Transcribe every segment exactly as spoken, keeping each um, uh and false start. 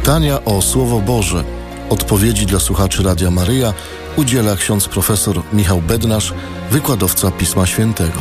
Pytania o Słowo Boże. Odpowiedzi dla słuchaczy Radia Maryja udziela ksiądz profesor Michał Bednarz, wykładowca Pisma Świętego.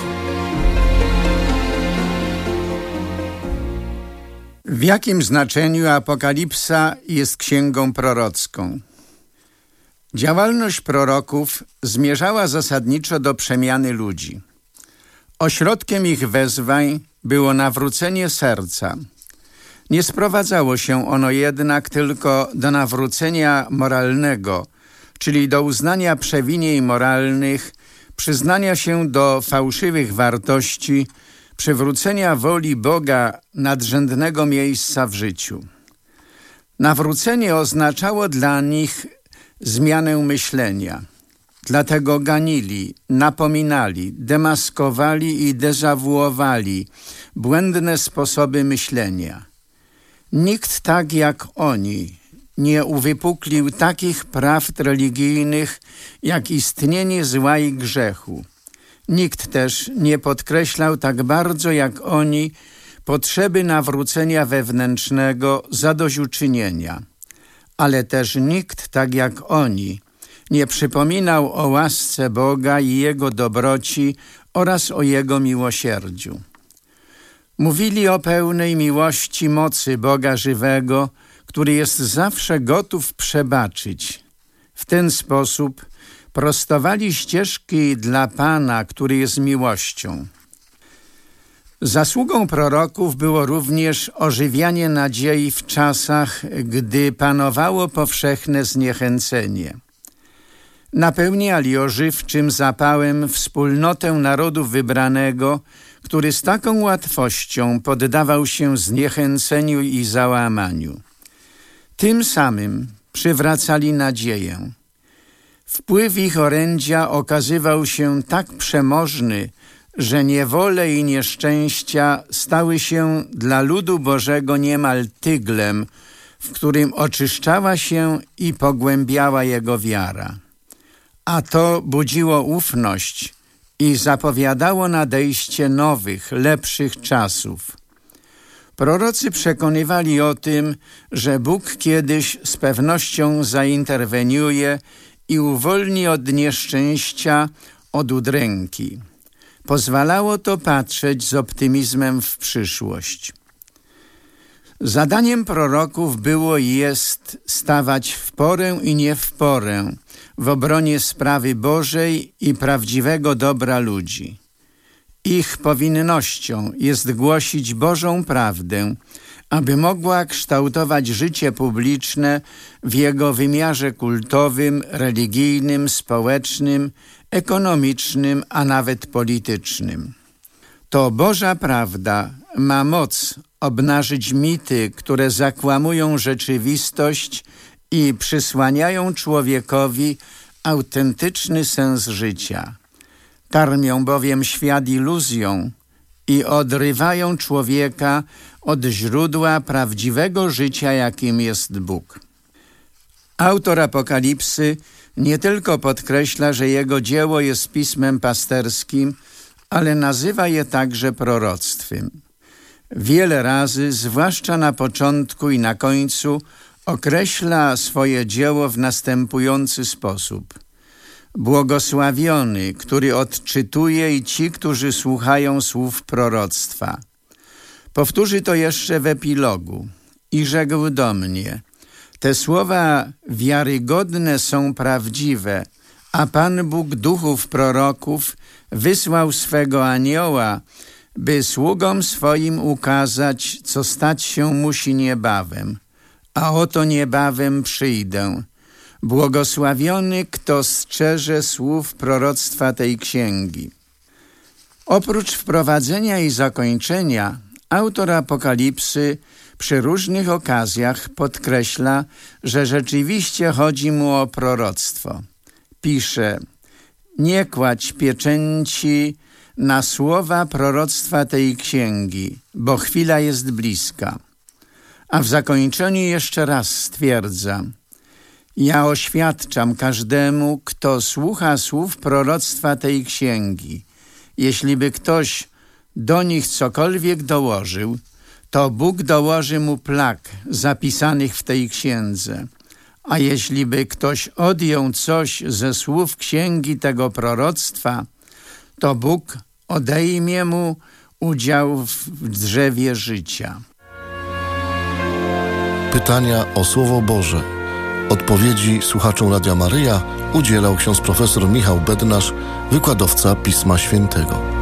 W jakim znaczeniu Apokalipsa jest księgą prorocką? Działalność proroków zmierzała zasadniczo do przemiany ludzi. Ośrodkiem ich wezwań było nawrócenie serca. Nie sprowadzało się ono jednak tylko do nawrócenia moralnego, czyli do uznania przewinień moralnych, przyznania się do fałszywych wartości, przywrócenia woli Boga nadrzędnego miejsca w życiu. Nawrócenie oznaczało dla nich zmianę myślenia. Dlatego ganili, napominali, demaskowali i dezawuowali błędne sposoby myślenia. Nikt tak jak oni nie uwypuklił takich prawd religijnych jak istnienie zła i grzechu. Nikt też nie podkreślał tak bardzo jak oni potrzeby nawrócenia wewnętrznego, zadośćuczynienia. Ale też nikt tak jak oni nie przypominał o łasce Boga i Jego dobroci oraz o Jego miłosierdziu. Mówili o pełnej miłości mocy Boga żywego, który jest zawsze gotów przebaczyć. W ten sposób prostowali ścieżki dla Pana, który jest miłością. Zasługą proroków było również ożywianie nadziei w czasach, gdy panowało powszechne zniechęcenie. Napełniali ożywczym zapałem wspólnotę narodu wybranego, który z taką łatwością poddawał się zniechęceniu i załamaniu. Tym samym przywracali nadzieję. Wpływ ich orędzia okazywał się tak przemożny, że niewole i nieszczęścia stały się dla ludu Bożego niemal tyglem, w którym oczyszczała się i pogłębiała jego wiara. A to budziło ufność i zapowiadało nadejście nowych, lepszych czasów. Prorocy przekonywali o tym, że Bóg kiedyś z pewnością zainterweniuje i uwolni od nieszczęścia, od udręki. Pozwalało to patrzeć z optymizmem w przyszłość. Zadaniem proroków było i jest stawać w porę i nie w porę w obronie sprawy Bożej i prawdziwego dobra ludzi. Ich powinnością jest głosić Bożą prawdę, aby mogła kształtować życie publiczne w jego wymiarze kultowym, religijnym, społecznym, ekonomicznym, a nawet politycznym. To Boża prawda ma moc obnażyć mity, które zakłamują rzeczywistość i przysłaniają człowiekowi autentyczny sens życia. Karmią bowiem świat iluzją i odrywają człowieka od źródła prawdziwego życia, jakim jest Bóg. Autor Apokalipsy nie tylko podkreśla, że jego dzieło jest pismem pasterskim, ale nazywa je także proroctwem. Wiele razy, zwłaszcza na początku i na końcu, określa swoje dzieło w następujący sposób. Błogosławiony, który odczytuje i ci, którzy słuchają słów proroctwa. Powtórzy to jeszcze w epilogu. I rzekł do mnie: te słowa wiarygodne są prawdziwe, a Pan Bóg duchów proroków wysłał swego anioła, by sługom swoim ukazać, co stać się musi niebawem. A oto niebawem przyjdę. Błogosławiony, kto strzeże słów proroctwa tej księgi. Oprócz wprowadzenia i zakończenia, autor Apokalipsy przy różnych okazjach podkreśla, że rzeczywiście chodzi mu o proroctwo. Pisze: nie kładź pieczęci na słowa proroctwa tej księgi, bo chwila jest bliska. A w zakończeniu jeszcze raz stwierdza: ja oświadczam każdemu, kto słucha słów proroctwa tej księgi. Jeśli by ktoś do nich cokolwiek dołożył, to Bóg dołoży mu plag zapisanych w tej księdze. A jeśli by ktoś odjął coś ze słów księgi tego proroctwa, to Bóg odejmie mu udział w drzewie życia. Pytania o Słowo Boże. Odpowiedzi słuchaczom Radia Maryja udzielał ksiądz profesor Michał Bednarz, wykładowca Pisma Świętego.